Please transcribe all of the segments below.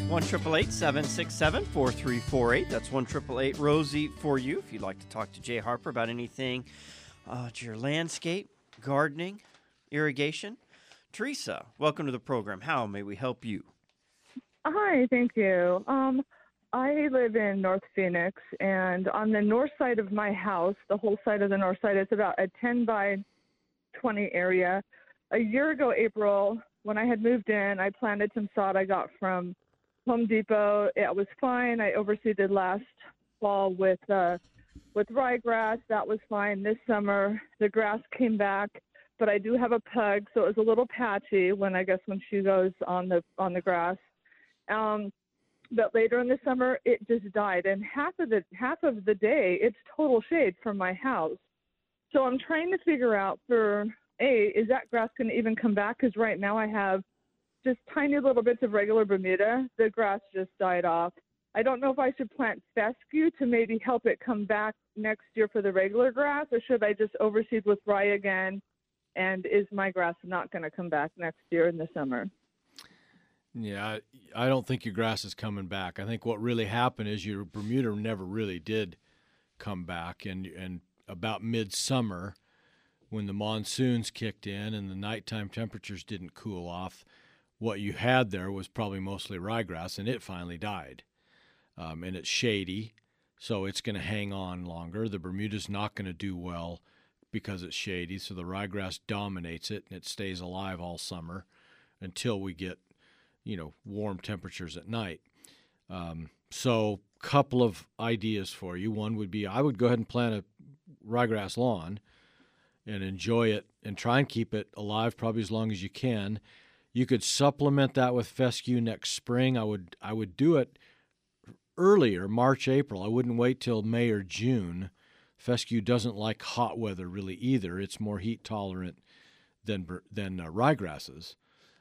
1-888-767-4348. That's 1-888-ROSIE for you if you'd like to talk to Jay Harper about anything to your landscape, gardening, irrigation. Teresa, welcome to the program. How may we help you? Hi, thank you. I live in North Phoenix, and on the north side of my house, the whole side of the north side, it's about a 10 by 20 area. A year ago, April, when I had moved in, I planted some sod I got from Home Depot. It was fine. I overseeded last fall with ryegrass. That was fine. This summer, the grass came back, but I do have a pug, so it was a little patchy when she goes on the grass. But later in the summer, it just died, and half of the day, it's total shade from my house. So I'm trying to figure out is that grass going to even come back? Because right now I have just tiny little bits of regular Bermuda. The grass just died off. I don't know if I should plant fescue to maybe help it come back next year for the regular grass, or should I just overseed with rye again? And is my grass not going to come back next year in the summer? Yeah, I don't think your grass is coming back. I think what really happened is your Bermuda never really did come back, and about midsummer, when the monsoons kicked in and the nighttime temperatures didn't cool off, what you had there was probably mostly ryegrass, and it finally died. And it's shady, so it's going to hang on longer. The Bermuda's not going to do well because it's shady, so the ryegrass dominates it, and it stays alive all summer until we get warm temperatures at night. So couple of ideas for you. One would be I would go ahead and plant a ryegrass lawn and enjoy it and try and keep it alive probably as long as you can. You could supplement that with fescue next spring. I would do it earlier, March, April. I wouldn't wait till May or June. Fescue doesn't like hot weather really either. It's more heat tolerant than ryegrasses.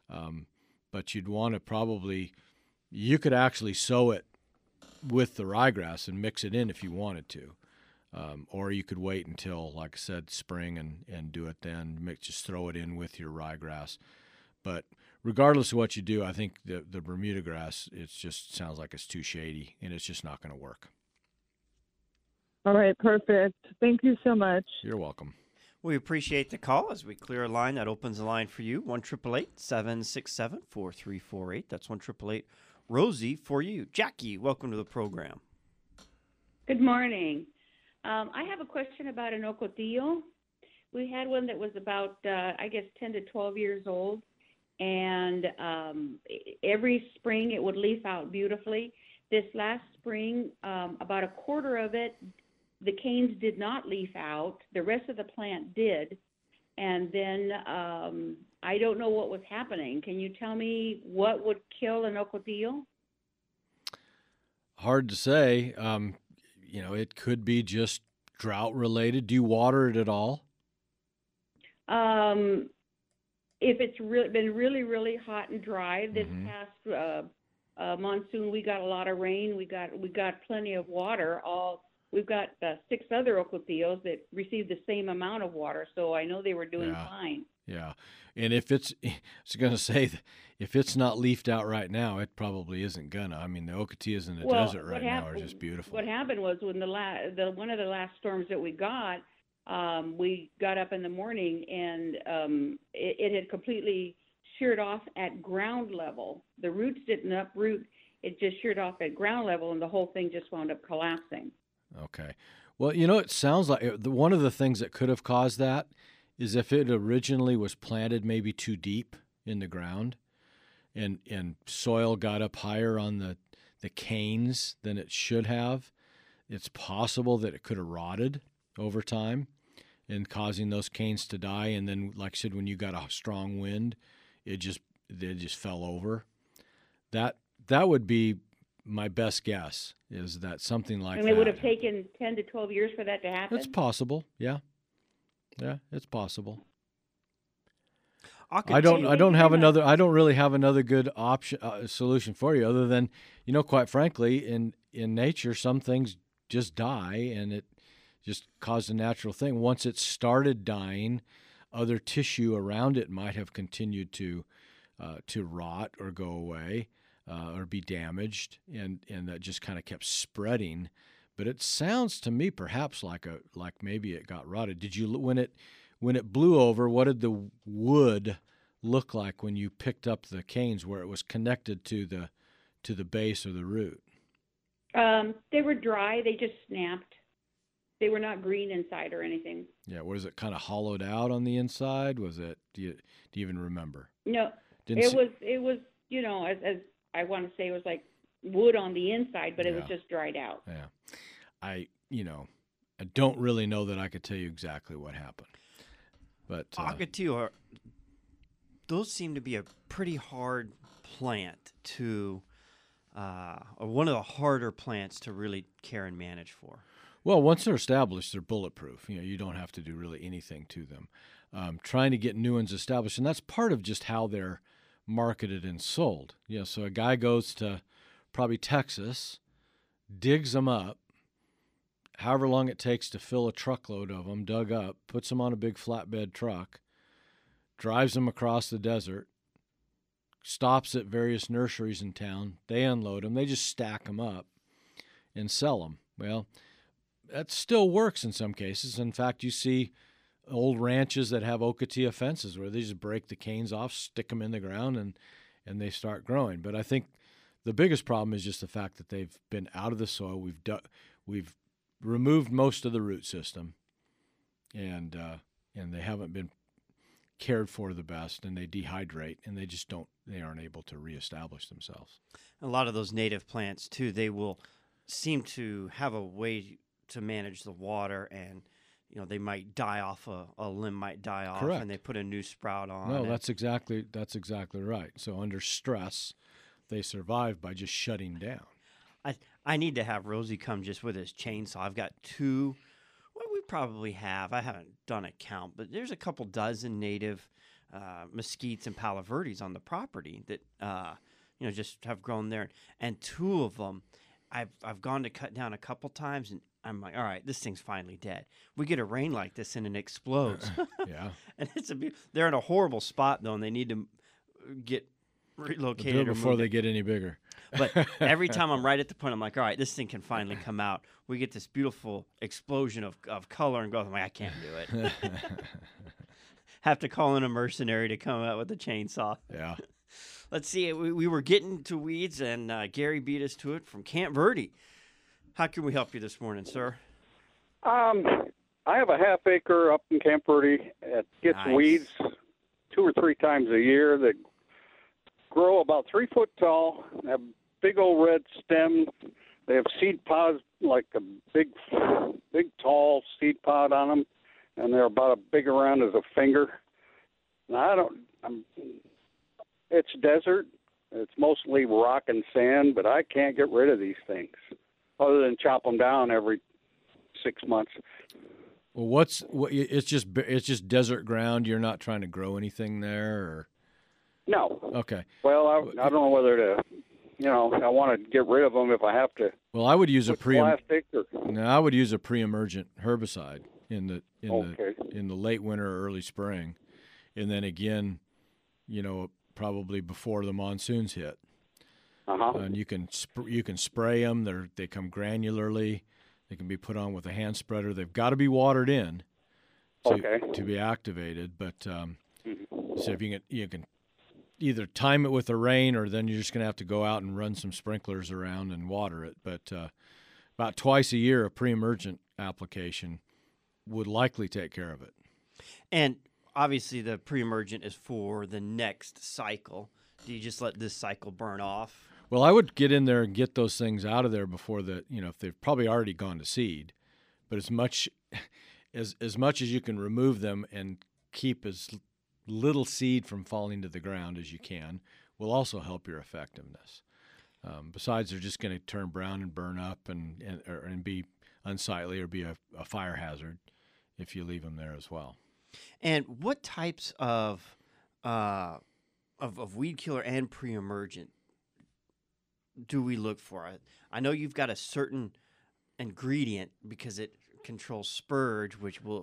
But you'd want to you could actually sow it with the ryegrass and mix it in if you wanted to. Or you could wait until, like I said, spring and do it then. Just throw it in with your ryegrass. But regardless of what you do, I think the Bermuda grass, it just sounds like it's too shady, and it's just not going to work. All right, perfect. Thank you so much. You're welcome. We appreciate the call. As we clear a line, that opens the line for you. 1-888-767-4348. That's 1-888-ROSIE for you. Jackie, welcome to the program. Good morning. I have a question about an ocotillo. We had one that was about, 10 to 12 years old, and every spring it would leaf out beautifully. This last spring, about a quarter of it, the canes did not leaf out. The rest of the plant did, and then I don't know what was happening. Can you tell me what would kill an ocotillo? Hard to say. It could be just drought related. Do you water it at all? If it's been really, really hot and dry this past monsoon, we got a lot of rain. We got plenty of water. We've got 6 other ocotillos that received the same amount of water, so I know they were doing fine. Yeah, and I was going to say, if it's not leafed out right now, it probably isn't gonna. I mean, the ocotillos in the desert right now are just beautiful. What happened was when one of the last storms that we got up in the morning and it had completely sheared off at ground level. The roots didn't uproot; it just sheared off at ground level, and the whole thing just wound up collapsing. Okay. Well, it sounds like one of the things that could have caused that is if it originally was planted maybe too deep in the ground and soil got up higher on the canes than it should have, it's possible that it could have rotted over time and causing those canes to die. And then, like I said, when you got a strong wind, they just fell over. That would be my best guess, is that something like that. And it would have taken 10 to 12 years for that to happen? It's possible, yeah. Yeah, it's possible. I don't really have another good option solution for you, other than, quite frankly, in nature, some things just die, and it just caused a natural thing. Once it started dying, other tissue around it might have continued to rot or go away. or be damaged, and that just kind of kept spreading. But it sounds to me perhaps like maybe it got rotted. Did you when it blew over? What did the wood look like when you picked up the canes where it was connected to the base or the root? They were dry. They just snapped. They were not green inside or anything. Yeah, was it kind of hollowed out on the inside? Was it? Do you even remember? No, it was. You know, as I want to say, it was like wood on the inside, but it was just dried out. Yeah, I don't really know that I could tell you exactly what happened. But Ocotillo, those seem to be a pretty hard plant to, or one of the harder plants to really care and manage for. Well, once they're established, they're bulletproof. You don't have to do really anything to them. Trying to get new ones established, and that's part of just how they're marketed and sold. So a guy goes to probably Texas, digs them up, however long it takes to fill a truckload of them, dug up, puts them on a big flatbed truck, drives them across the desert, stops at various nurseries in town. They unload them. They just stack them up and sell them. Well, that still works in some cases. In fact, you see old ranches that have Ocotillo fences where they just break the canes off, stick them in the ground, and they start growing. But I think the biggest problem is just the fact that they've been out of the soil. We've removed most of the root system, and they haven't been cared for the best, and they dehydrate, and they aren't able to reestablish themselves. A lot of those native plants too, they will seem to have a way to manage the water, and they might die off, a limb might die off. Correct. And they put a new sprout on. No, that's exactly right. So under stress, they survive by just shutting down. I need to have Rosie come just with his chainsaw. I've got two. Well, we probably have. I haven't done a count, but there's a couple dozen native mesquites and palo verdes on the property that just have grown there, and two of them I've gone to cut down a couple times, and I'm like, all right, this thing's finally dead. We get a rain like this and it explodes. Yeah. And they're in a horrible spot though, and they need to get relocated do it before they get any bigger. But every time I'm right at the point, I'm like, all right, this thing can finally come out. We get this beautiful explosion of color and growth. I'm like, I can't do it. Have to call in a mercenary to come out with a chainsaw. Yeah. Let's see. We were getting to weeds, and Gary beat us to it from Camp Verde. How can we help you this morning, sir? I have a half acre up in Camp Verde. It gets Nice. weeds 2 or 3 times a year that grow about 3 foot tall, have big old red stems. They have seed pods, like a big tall seed pod on them, and they're about as big around as a finger. Now, it's desert. It's mostly rock and sand, but I can't get rid of these things other than chop them down every 6 months. Well, it's just desert ground. You're not trying to grow anything there, or? No. Okay. Well, I don't know whether to, I want to get rid of them if I have to. Well, I would use plastic. I would use a pre-emergent herbicide in Okay. the late winter or early spring, and then again, probably before the monsoons hit. And you can spray them. They come granularly. They can be put on with a hand spreader. They've got to be watered in to be activated. But so if you can either time it with the rain, or then you're just going to have to go out and run some sprinklers around and water it. But about twice a year, a pre-emergent application would likely take care of it. And obviously, the pre-emergent is for the next cycle. Do you just let this cycle burn off? Well, I would get in there and get those things out of there before if they've probably already gone to seed. But as much as you can remove them and keep as little seed from falling to the ground as you can will also help your effectiveness. Besides, they're just going to turn brown and burn up and be unsightly or be a fire hazard if you leave them there as well. And what types of weed killer and pre-emergent do we look for? I know you've got a certain ingredient because it controls spurge, which will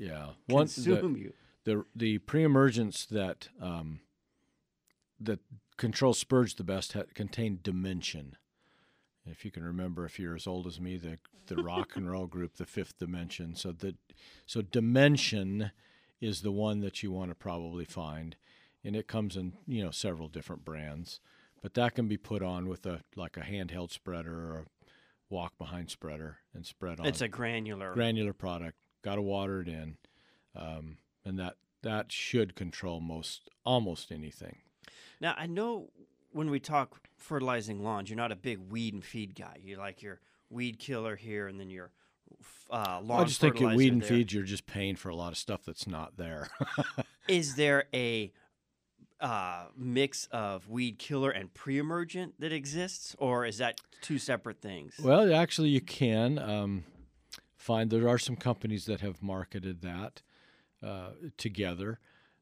consume you. The pre-emergents that control spurge the best contain Dimension. If you can remember, if you're as old as me, the rock and roll group, the Fifth Dimension. So Dimension is the one that you want to probably find, and it comes in several different brands. But that can be put on with a handheld spreader or a walk behind spreader and spread on. It's a granular product. Got to water it in, and that should control almost anything. Now, I know when we talk fertilizing lawns, you're not a big weed and feed guy. You like your weed killer here and then your lawn I just think fertilizer at weed and there. feed, you're just paying for a lot of stuff that's not there. Is there a mix of weed killer and pre-emergent that exists, or is that two separate things? Well, actually, you can find there are some companies that have marketed that together.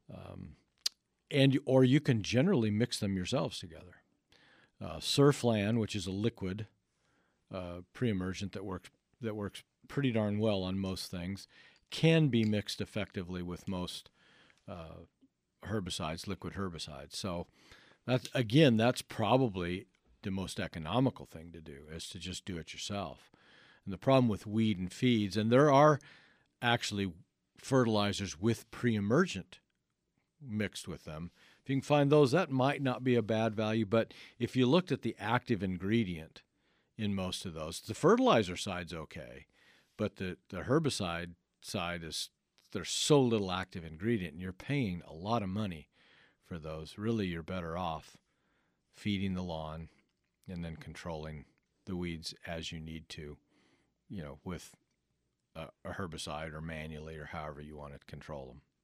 Or you can generally mix them yourselves together. Surflan, which is a liquid pre-emergent that works pretty darn well on most things, can be mixed effectively with most herbicides, liquid herbicides. So that's probably the most economical thing to do, is to just do it yourself. And the problem with weed and feeds, and there are actually fertilizers with pre-emergent mixed with them. If you can find those, that might not be a bad value. But if you looked at the active ingredient in most of those, the fertilizer side's okay, but the herbicide side there's so little active ingredient, and you're paying a lot of money for those. Really, you're better off feeding the lawn and then controlling the weeds as you need to, with a herbicide or manually or however you want to control them.